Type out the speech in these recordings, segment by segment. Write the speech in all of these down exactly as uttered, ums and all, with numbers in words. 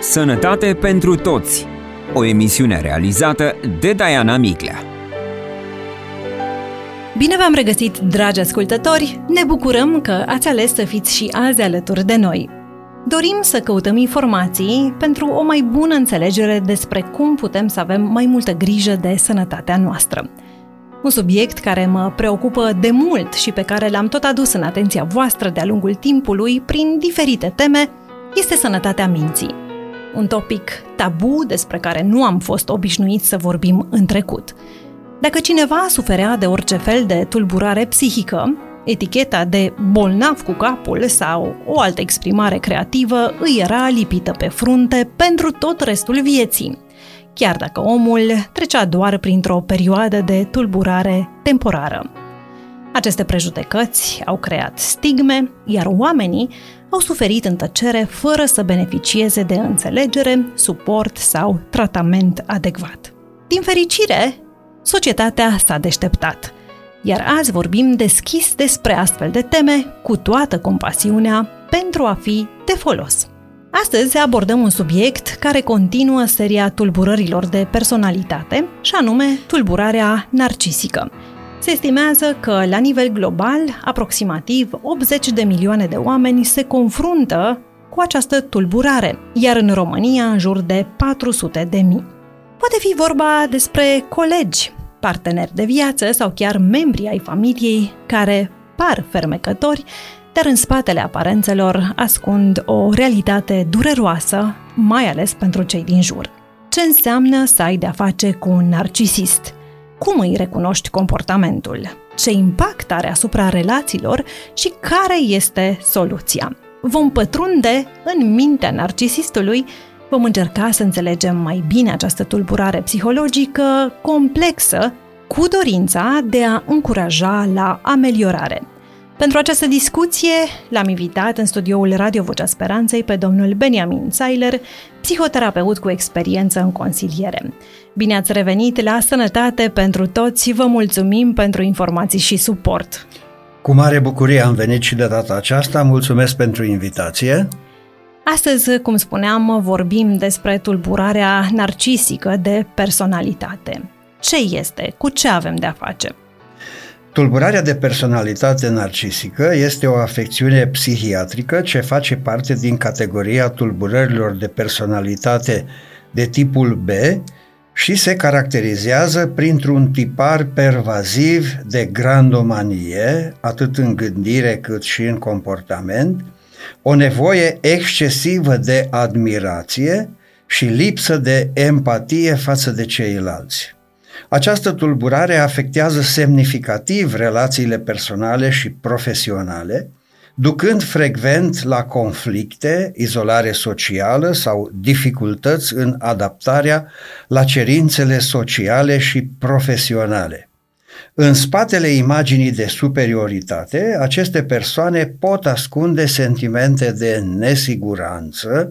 Sănătate pentru toți. O emisiune realizată de Diana Miclea. Bine v-am regăsit, dragi ascultători! Ne bucurăm că ați ales să fiți și azi alături de noi. Dorim să căutăm informații pentru o mai bună înțelegere despre cum putem să avem mai multă grijă de sănătatea noastră. Un subiect care mă preocupă de mult și pe care l-am tot adus în atenția voastră de-a lungul timpului prin diferite teme este sănătatea minții. Un topic tabu despre care nu am fost obișnuiți să vorbim în trecut. Dacă cineva suferea de orice fel de tulburare psihică, eticheta de bolnav cu capul sau o altă exprimare creativă îi era lipită pe frunte pentru tot restul vieții, chiar dacă omul trecea doar printr-o perioadă de tulburare temporară. Aceste prejudecăți au creat stigme, iar oamenii au suferit în tăcere fără să beneficieze de înțelegere, suport sau tratament adecvat. Din fericire, societatea s-a deșteptat, iar azi vorbim deschis despre astfel de teme cu toată compasiunea pentru a fi de folos. Astăzi abordăm un subiect care continuă seria tulburărilor de personalitate, și anume tulburarea narcisică. Se estimează că, la nivel global, aproximativ optzeci de milioane de oameni se confruntă cu această tulburare, iar în România în jur de patru sute de mii. Poate fi vorba despre colegi, parteneri de viață sau chiar membri ai familiei care par fermecători, dar în spatele aparențelor ascund o realitate dureroasă, mai ales pentru cei din jur. Ce înseamnă să ai de-a face cu un narcisist? Cum îi recunoști comportamentul? Ce impact are asupra relațiilor și care este soluția? Vom pătrunde în mintea narcisistului, vom încerca să înțelegem mai bine această tulburare psihologică complexă, cu dorința de a încuraja la ameliorare. Pentru această discuție l-am invitat în studioul Radio Vocea Speranței pe domnul Beniamin Sailer, psihoterapeut cu experiență în consiliere. Bine ați revenit la Sănătate pentru toți, vă mulțumim pentru informații și suport. Cu mare bucurie am venit și de data aceasta, mulțumesc pentru invitație. Astăzi, cum spuneam, vorbim despre tulburarea narcisică de personalitate. Ce este? Cu ce avem de-a face? Tulburarea de personalitate narcisică este o afecțiune psihiatrică ce face parte din categoria tulburărilor de personalitate de tipul B și se caracterizează printr-un tipar pervaziv de grandomanie, atât în gândire cât și în comportament, o nevoie excesivă de admirație și lipsă de empatie față de ceilalți. Această tulburare afectează semnificativ relațiile personale și profesionale, ducând frecvent la conflicte, izolare socială sau dificultăți în adaptarea la cerințele sociale și profesionale. În spatele imaginii de superioritate, aceste persoane pot ascunde sentimente de nesiguranță,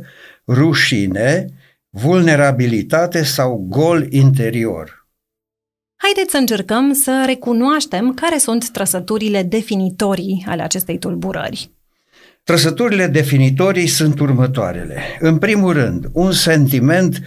rușine, vulnerabilitate sau gol interior. Haideți să încercăm să recunoaștem care sunt trăsăturile definitorii ale acestei tulburări. Trăsăturile definitorii sunt următoarele. În primul rând, un sentiment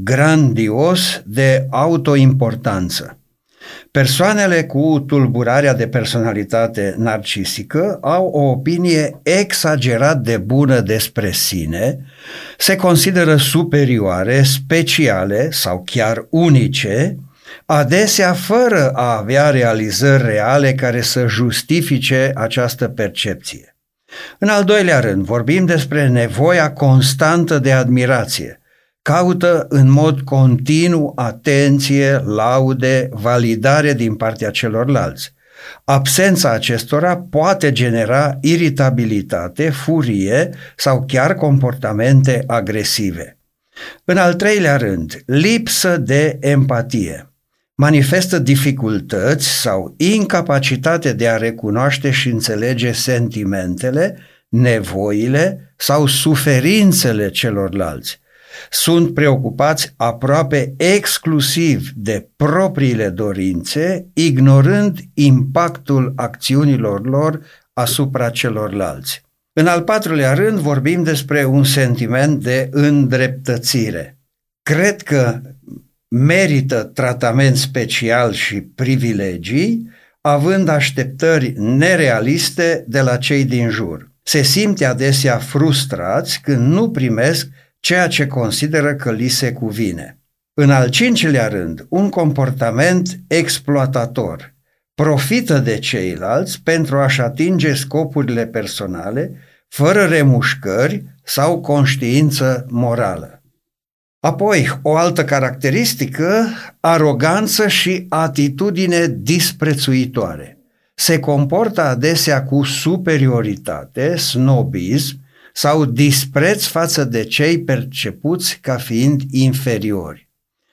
grandios de autoimportanță. Persoanele cu tulburarea de personalitate narcisică au o opinie exagerat de bună despre sine, se consideră superioare, speciale sau chiar unice, adesea fără a avea realizări reale care să justifice această percepție. În al doilea rând, vorbim despre nevoia constantă de admirație. Caută în mod continuu atenție, laude, validare din partea celorlalți. Absența acestora poate genera iritabilitate, furie sau chiar comportamente agresive. În al treilea rând, lipsă de empatie. Manifestă dificultăți sau incapacitate de a recunoaște și înțelege sentimentele, nevoile sau suferințele celorlalți. Sunt preocupați aproape exclusiv de propriile dorințe, ignorând impactul acțiunilor lor asupra celorlalți. În al patrulea rând vorbim despre un sentiment de îndreptățire. Cred că merită tratament special și privilegii, având așteptări nerealiste de la cei din jur. Se simte adesea frustrați când nu primesc ceea ce consideră că li se cuvine. În al cincilea rând, un comportament exploatator. Profită de ceilalți pentru a-și atinge scopurile personale, fără remușcări sau conștiință morală. Apoi, o altă caracteristică, aroganță și atitudine disprețuitoare. Se comportă adesea cu superioritate, snobism sau dispreț față de cei percepuți ca fiind inferiori.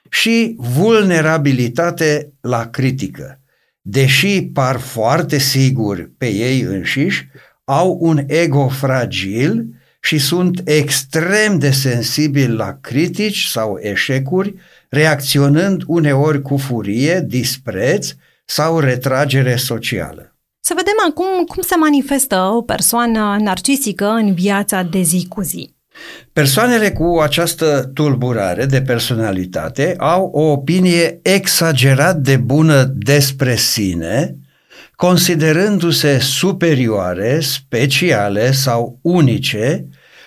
Și vulnerabilitate la critică. Deși par foarte siguri pe ei înșiși, au un ego fragil și sunt extrem de sensibili la critici sau eșecuri, reacționând uneori cu furie, dispreț sau retragere socială. Să vedem acum cum se manifestă o persoană narcisică în viața de zi cu zi. Persoanele cu această tulburare de personalitate au o opinie exagerat de bună despre sine, considerându-se superioare, speciale sau unice,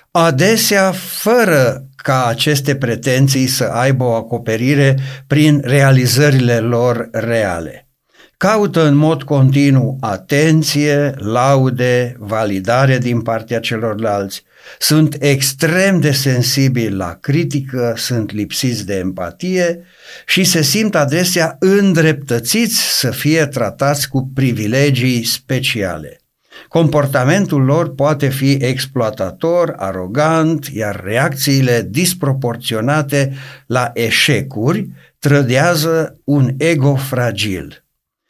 adesea fără ca aceste pretenții să aibă o acoperire prin realizările lor reale. Caută în mod continuu atenție, laude, validare din partea celorlalți, sunt extrem de sensibili la critică, sunt lipsiți de empatie și se simt adesea îndreptățiți să fie tratați cu privilegii speciale. Comportamentul lor poate fi exploatator, arogant, iar reacțiile disproporționate la eșecuri trădează un ego fragil.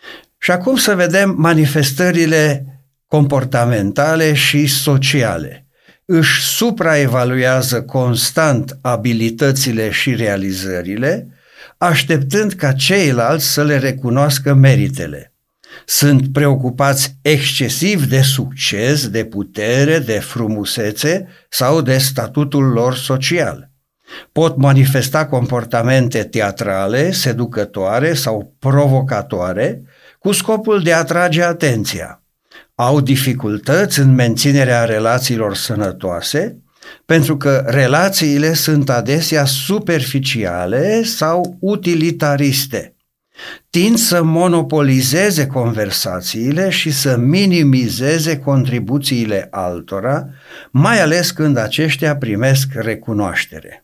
Și acum să vedem manifestările comportamentale și sociale. Își supraevaluează constant abilitățile și realizările, așteptând ca ceilalți să le recunoască meritele. Sunt preocupați excesiv de succes, de putere, de frumusețe sau de statutul lor social. Pot manifesta comportamente teatrale, seducătoare sau provocatoare, cu scopul de a atrage atenția. Au dificultăți în menținerea relațiilor sănătoase, pentru că relațiile sunt adesea superficiale sau utilitariste. Tind să monopolizeze conversațiile și să minimizeze contribuțiile altora, mai ales când aceștia primesc recunoaștere.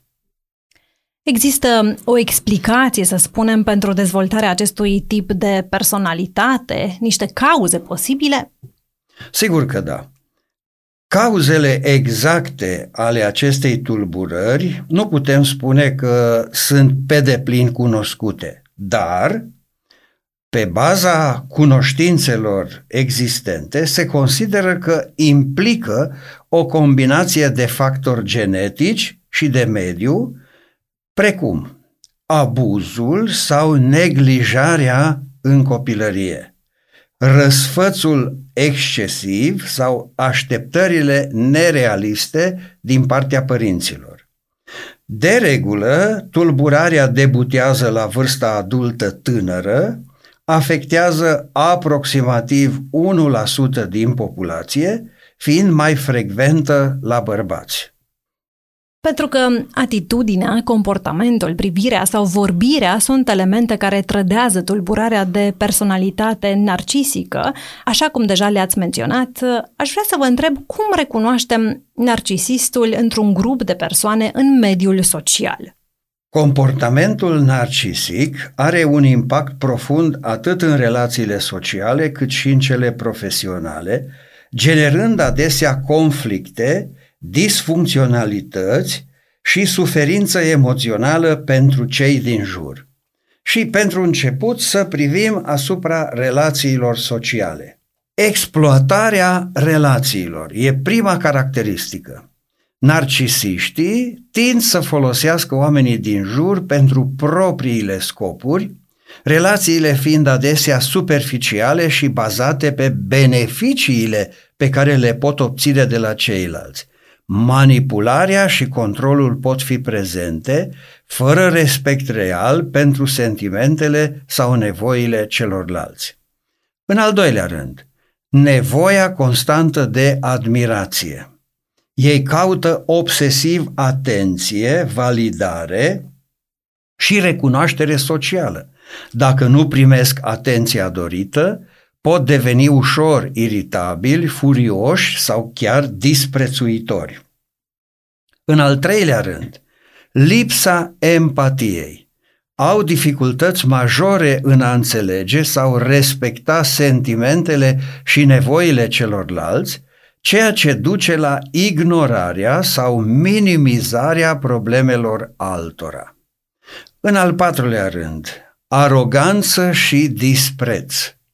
Există o explicație, să spunem, pentru dezvoltarea acestui tip de personalitate, niște cauze posibile? Sigur că da. Cauzele exacte ale acestei tulburări nu putem spune că sunt pe deplin cunoscute, dar pe baza cunoștințelor existente se consideră că implică o combinație de factori genetici și de mediu, precum abuzul sau neglijarea în copilărie, răsfățul excesiv sau așteptările nerealiste din partea părinților. De regulă, tulburarea debutează la vârsta adultă tânără, afectează aproximativ unu la sută din populație, fiind mai frecventă la bărbați. Pentru că atitudinea, comportamentul, privirea sau vorbirea sunt elemente care trădează tulburarea de personalitate narcisică, așa cum deja le-ați menționat, aș vrea să vă întreb cum recunoaștem narcisistul într-un grup de persoane în mediul social. Comportamentul narcisic are un impact profund atât în relațiile sociale cât și în cele profesionale, generând adesea conflicte, disfuncționalități și suferință emoțională pentru cei din jur. Și pentru început să privim asupra relațiilor sociale. Exploatarea relațiilor e prima caracteristică. Narcisiștii tind să folosească oamenii din jur pentru propriile scopuri, relațiile fiind adesea superficiale și bazate pe beneficiile pe care le pot obține de la ceilalți. Manipularea și controlul pot fi prezente, fără respect real pentru sentimentele sau nevoile celorlalți. În al doilea rând, nevoia constantă de admirație. Ei caută obsesiv atenție, validare și recunoaștere socială. Dacă nu primesc atenția dorită, pot deveni ușor iritabili, furioși sau chiar disprețuitori. În al treilea rând, lipsa empatiei. Au dificultăți majore în a înțelege sau respecta sentimentele și nevoile celorlalți, ceea ce duce la ignorarea sau minimizarea problemelor altora. În al patrulea rând, aroganță și dispreț.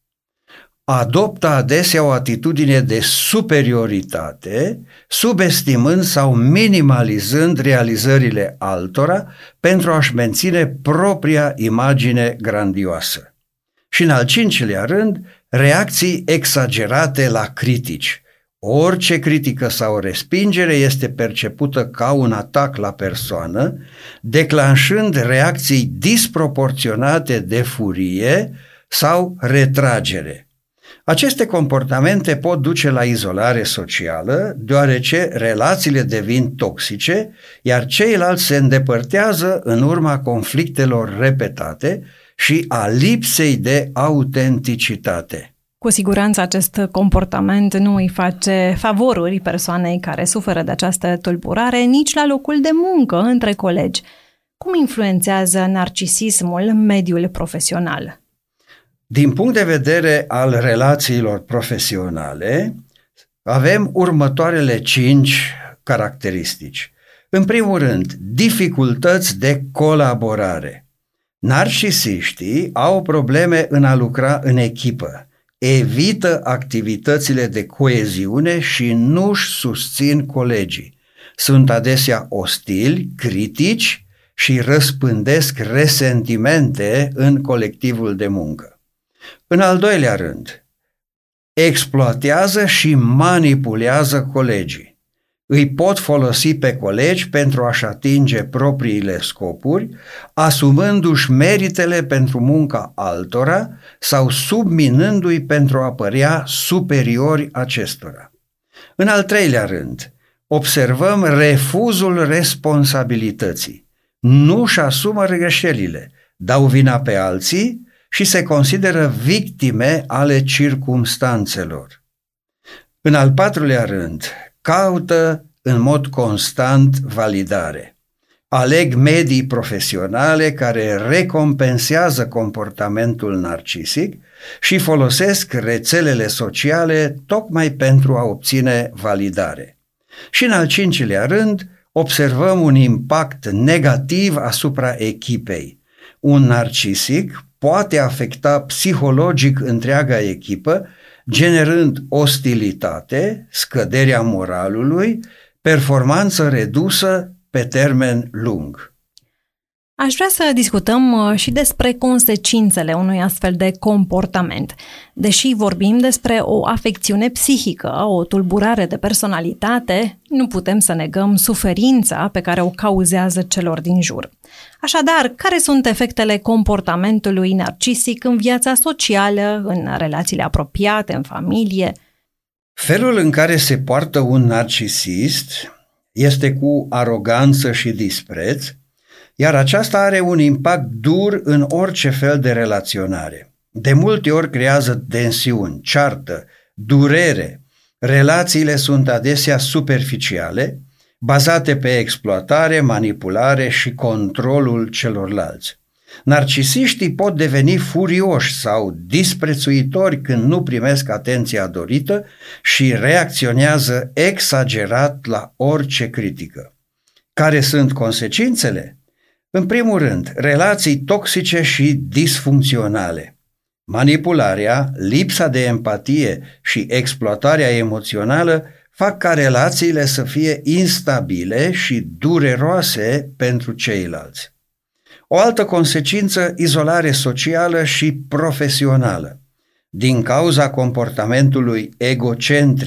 Adoptă adesea o atitudine de superioritate, subestimând sau minimalizând realizările altora pentru a-și menține propria imagine grandioasă. Și în al cincilea rând, reacții exagerate la critici. Orice critică sau respingere este percepută ca un atac la persoană, declanșând reacții disproporționate de furie sau retragere. Aceste comportamente pot duce la izolare socială, deoarece relațiile devin toxice, iar ceilalți se îndepărtează în urma conflictelor repetate și a lipsei de autenticitate. Cu siguranță acest comportament nu îi face favoruri persoanei care suferă de această tulburare nici la locul de muncă între colegi. Cum influențează narcisismul mediul profesional? Din punct de vedere al relațiilor profesionale, avem următoarele cinci caracteristici. În primul rând, dificultăți de colaborare. Narcisiștii au probleme în a lucra în echipă, evită activitățile de coeziune și nu-și susțin colegii. Sunt adesea ostili, critici și răspândesc resentimente în colectivul de muncă. În al doilea rând, exploatează și manipulează colegii. Îi pot folosi pe colegi pentru a-și atinge propriile scopuri, asumându-și meritele pentru munca altora sau subminându-i pentru a părea superiori acestora. În al treilea rând, observăm refuzul responsabilității. Nu-și asumă greșelile, dau vina pe alții și se consideră victime ale circumstanțelor. În al patrulea rând, caută în mod constant validare. Aleg medii profesionale care recompensează comportamentul narcisic și folosesc rețelele sociale tocmai pentru a obține validare. Și în al cincilea rând, observăm un impact negativ asupra echipei. Un narcisic poate afecta psihologic întreaga echipă, generând ostilitate, scăderea moralului, performanță redusă pe termen lung. Aș vrea să discutăm și despre consecințele unui astfel de comportament. Deși vorbim despre o afecțiune psihică, o tulburare de personalitate, nu putem să negăm suferința pe care o cauzează celor din jur. Așadar, care sunt efectele comportamentului narcisic în viața socială, în relațiile apropiate, în familie? Felul în care se poartă un narcisist este cu aroganță și dispreț, iar aceasta are un impact dur în orice fel de relaționare. De multe ori creează tensiuni, ceartă, durere. Relațiile sunt adesea superficiale, bazate pe exploatare, manipulare și controlul celorlalți. Narcisiștii pot deveni furioși sau disprețuitori când nu primesc atenția dorită și reacționează exagerat la orice critică. Care sunt consecințele? În primul rând, relații toxice și disfuncționale. Manipularea, lipsa de empatie și exploatarea emoțională fac ca relațiile să fie instabile și dureroase pentru ceilalți. O altă consecință, izolare socială și profesională. Din cauza comportamentului egocentric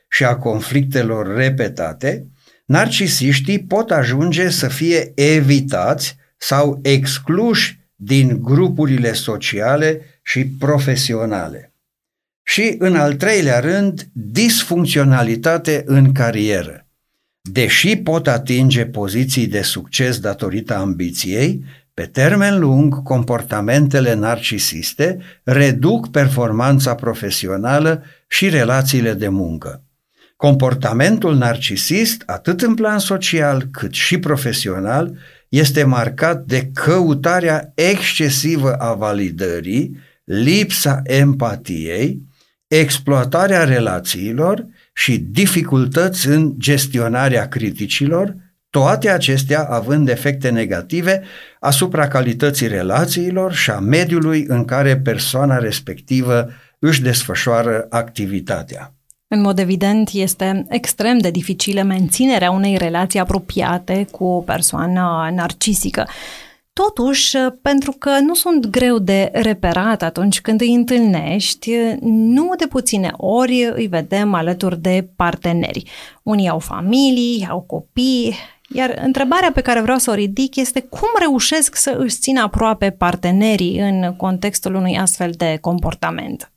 și a conflictelor repetate, narcisiștii pot ajunge să fie evitați sau excluși din grupurile sociale și profesionale. Și, în al treilea rând, disfuncționalitate în carieră. Deși pot atinge poziții de succes datorită ambiției, pe termen lung, comportamentele narcisiste reduc performanța profesională și relațiile de muncă. Comportamentul narcisist, atât în plan social cât și profesional, este marcat de căutarea excesivă a validării, lipsa empatiei, exploatarea relațiilor și dificultăți în gestionarea criticilor, toate acestea având efecte negative asupra calității relațiilor și a mediului în care persoana respectivă își desfășoară activitatea. În mod evident, este extrem de dificilă menținerea unei relații apropiate cu o persoană narcisică. Totuși, pentru că nu sunt greu de reperat atunci când îi întâlnești, nu de puține ori îi vedem alături de parteneri. Unii au familii, au copii, iar întrebarea pe care vreau să o ridic este cum reușesc să își țină aproape partenerii în contextul unui astfel de comportament.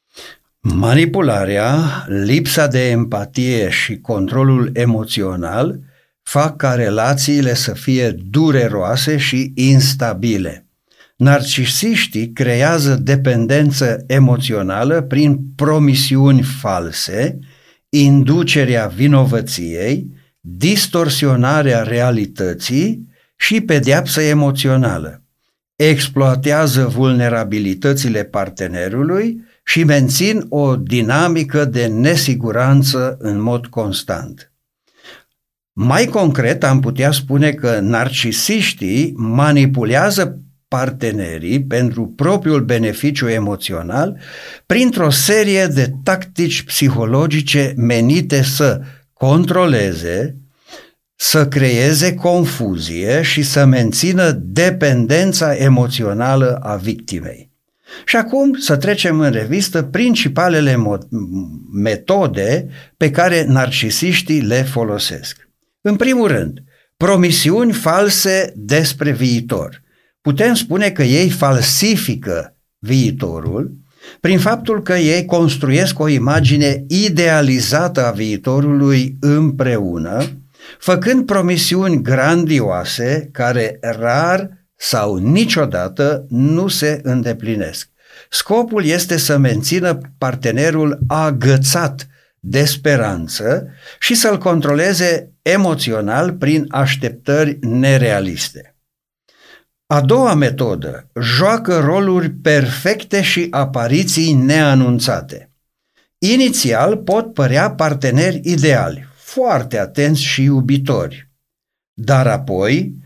Manipularea, lipsa de empatie și controlul emoțional fac ca relațiile să fie dureroase și instabile. Narcisiștii creează dependență emoțională prin promisiuni false, inducerea vinovăției, distorsionarea realității și pedeapsă emoțională. Exploatează vulnerabilitățile partenerului și mențin o dinamică de nesiguranță în mod constant. Mai concret, am putea spune că narcisiștii manipulează partenerii pentru propriul beneficiu emoțional printr-o serie de tactici psihologice menite să controleze, să creeze confuzie și să mențină dependența emoțională a victimei. Și acum să trecem în revistă principalele metode pe care narcisiștii le folosesc. În primul rând, promisiuni false despre viitor. Putem spune că ei falsifică viitorul prin faptul că ei construiesc o imagine idealizată a viitorului împreună, făcând promisiuni grandioase care rar sau niciodată nu se îndeplinesc. Scopul este să mențină partenerul agățat de speranță și să-l controleze emoțional prin așteptări nerealiste. A doua metodă, joacă roluri perfecte și apariții neanunțate. Inițial pot părea parteneri ideali, foarte atenți și iubitori, dar apoi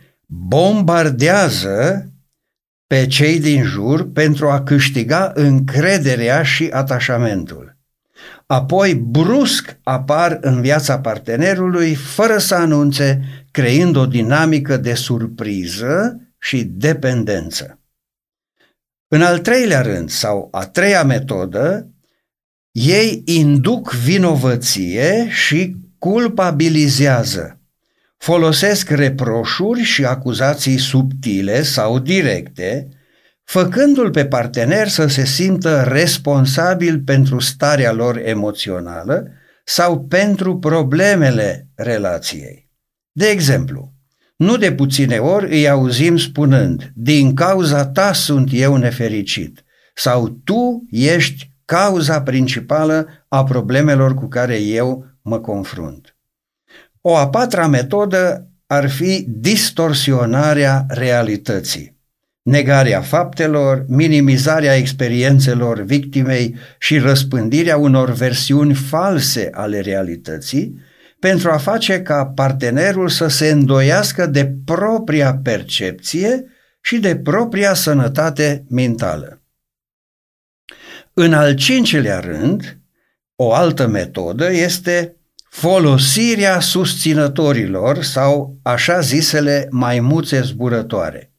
bombardează pe cei din jur pentru a câștiga încrederea și atașamentul. Apoi brusc apar în viața partenerului fără să anunțe, creând o dinamică de surpriză și dependență. În al treilea rând, sau a treia metodă, ei induc vinovăție și culpabilizează. Folosesc reproșuri și acuzații subtile sau directe, făcându-l pe partener să se simtă responsabil pentru starea lor emoțională sau pentru problemele relației. De exemplu, nu de puține ori îi auzim spunând: din cauza ta sunt eu nefericit, sau tu ești cauza principală a problemelor cu care eu mă confrunt. O a patra metodă ar fi distorsionarea realității. Negarea faptelor, minimizarea experiențelor victimei și răspândirea unor versiuni false ale realității pentru a face ca partenerul să se îndoiască de propria percepție și de propria sănătate mentală. În al cincilea rând, o altă metodă este folosirea susținătorilor sau așa zisele maimuțe zburătoare.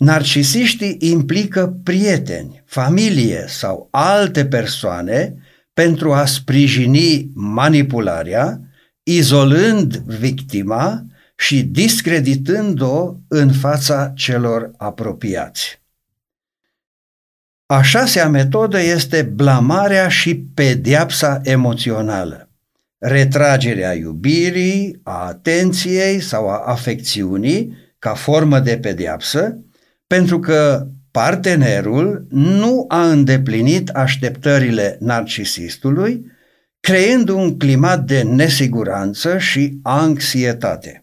Narcisiștii implică prieteni, familie sau alte persoane pentru a sprijini manipularea, izolând victima și discreditând-o în fața celor apropiați. A șasea metodă este blamarea și pedeapsa emoțională, retragerea iubirii, a atenției sau a afecțiunii ca formă de pedeapsă, pentru că partenerul nu a îndeplinit așteptările narcisistului, creând un climat de nesiguranță și anxietate.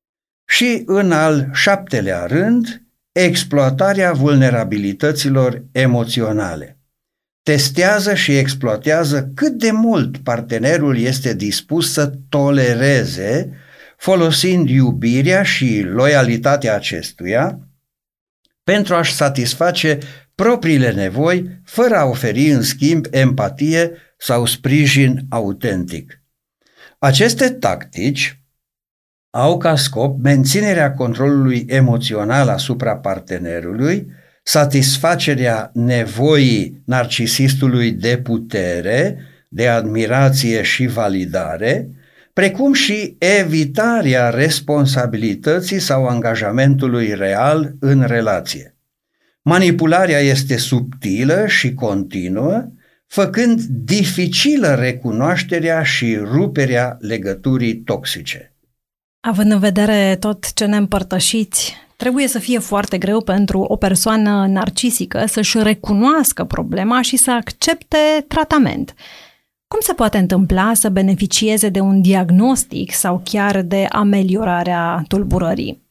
Și în al șaptelea rând, exploatarea vulnerabilităților emoționale. Testează și exploatează cât de mult partenerul este dispus să tolereze, folosind iubirea și loialitatea acestuia pentru a-și satisface propriile nevoi, fără a oferi în schimb empatie sau sprijin autentic. Aceste tactici au ca scop menținerea controlului emoțional asupra partenerului, satisfacerea nevoii narcisistului de putere, de admirație și validare, precum și evitarea responsabilității sau angajamentului real în relație. Manipularea este subtilă și continuă, făcând dificilă recunoașterea și ruperea legăturii toxice. Având în vedere tot ce ne împărtășiți, trebuie să fie foarte greu pentru o persoană narcisică să-și recunoască problema și să accepte tratament. Cum se poate întâmpla să beneficieze de un diagnostic sau chiar de ameliorarea tulburării?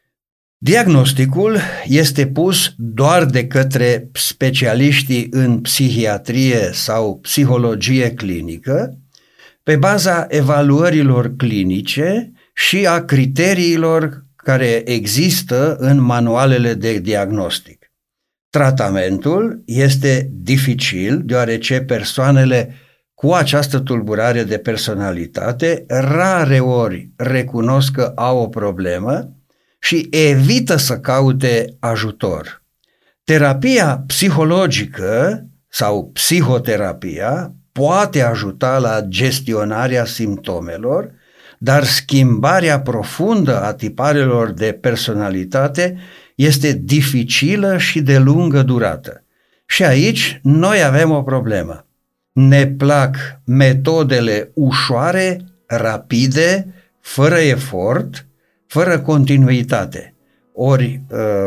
Diagnosticul este pus doar de către specialiștii în psihiatrie sau psihologie clinică, pe baza evaluărilor clinice și a criteriilor care există în manualele de diagnostic. Tratamentul este dificil, deoarece persoanele cu această tulburare de personalitate rare ori recunosc că au o problemă și evită să caute ajutor. Terapia psihologică sau psihoterapia poate ajuta la gestionarea simptomelor, dar schimbarea profundă a tiparelor de personalitate este dificilă și de lungă durată. Și aici noi avem o problemă. Ne plac metodele ușoare, rapide, fără efort, fără continuitate. Ori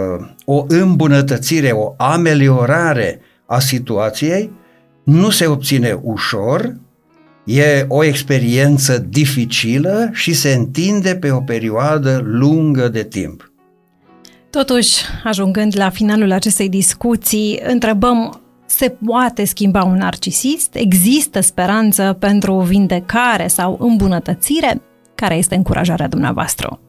o îmbunătățire, o ameliorare a situației nu se obține ușor, e o experiență dificilă și se întinde pe o perioadă lungă de timp. Totuși, ajungând la finalul acestei discuții, întrebăm: se poate schimba un narcisist? Există speranță pentru vindecare sau îmbunătățire? Care este încurajarea dumneavoastră?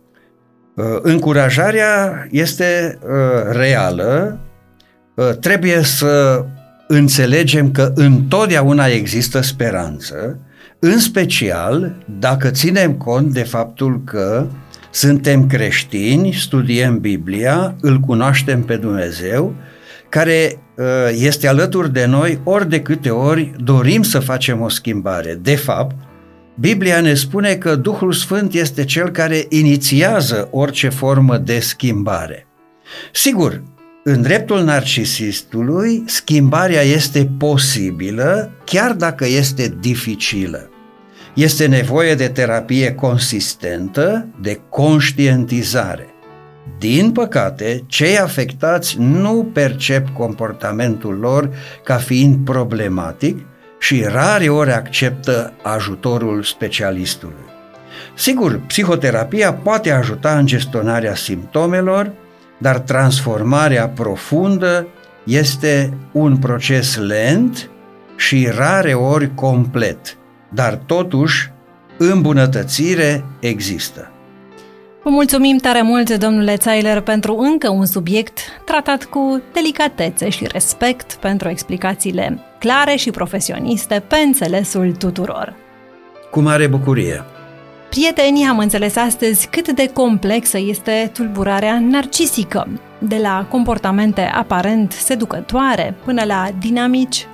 Încurajarea este reală. Trebuie să înțelegem că întotdeauna există speranță, în special dacă ținem cont de faptul că suntem creștini, studiem Biblia, îl cunoaștem pe Dumnezeu, care este alături de noi ori de câte ori dorim să facem o schimbare. De fapt, Biblia ne spune că Duhul Sfânt este cel care inițiază orice formă de schimbare. Sigur, în dreptul narcisistului, schimbarea este posibilă, chiar dacă este dificilă. Este nevoie de terapie consistentă, de conștientizare. Din păcate, cei afectați nu percep comportamentul lor ca fiind problematic și rare ori acceptă ajutorul specialistului. Sigur, psihoterapia poate ajuta în gestionarea simptomelor, dar transformarea profundă este un proces lent și rare ori complet, dar totuși îmbunătățire există. Vă mulțumim tare mult, domnule Zeiler, pentru încă un subiect tratat cu delicatețe și respect, pentru explicațiile clare și profesioniste pe înțelesul tuturor. Cu mare bucurie! Prieteni, am înțeles astăzi cât de complexă este tulburarea narcisică, de la comportamente aparent seducătoare până la dinamici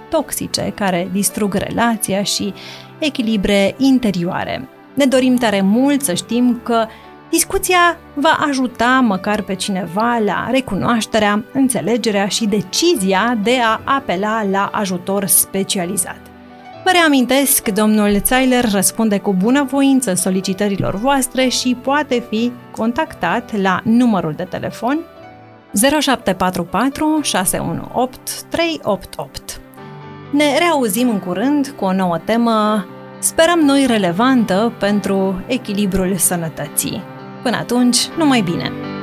toxice care distrug relația și echilibre interioare. Ne dorim tare mult să știm că discuția va ajuta măcar pe cineva la recunoașterea, înțelegerea și decizia de a apela la ajutor specializat. Vă reamintesc, domnul Zeiler răspunde cu bunăvoință solicitărilor voastre și poate fi contactat la numărul de telefon zero șapte patru patru șase unu opt trei opt opt. Ne reauzim în curând cu o nouă temă, sperăm noi relevantă pentru echilibrul sănătății. Până atunci, numai bine!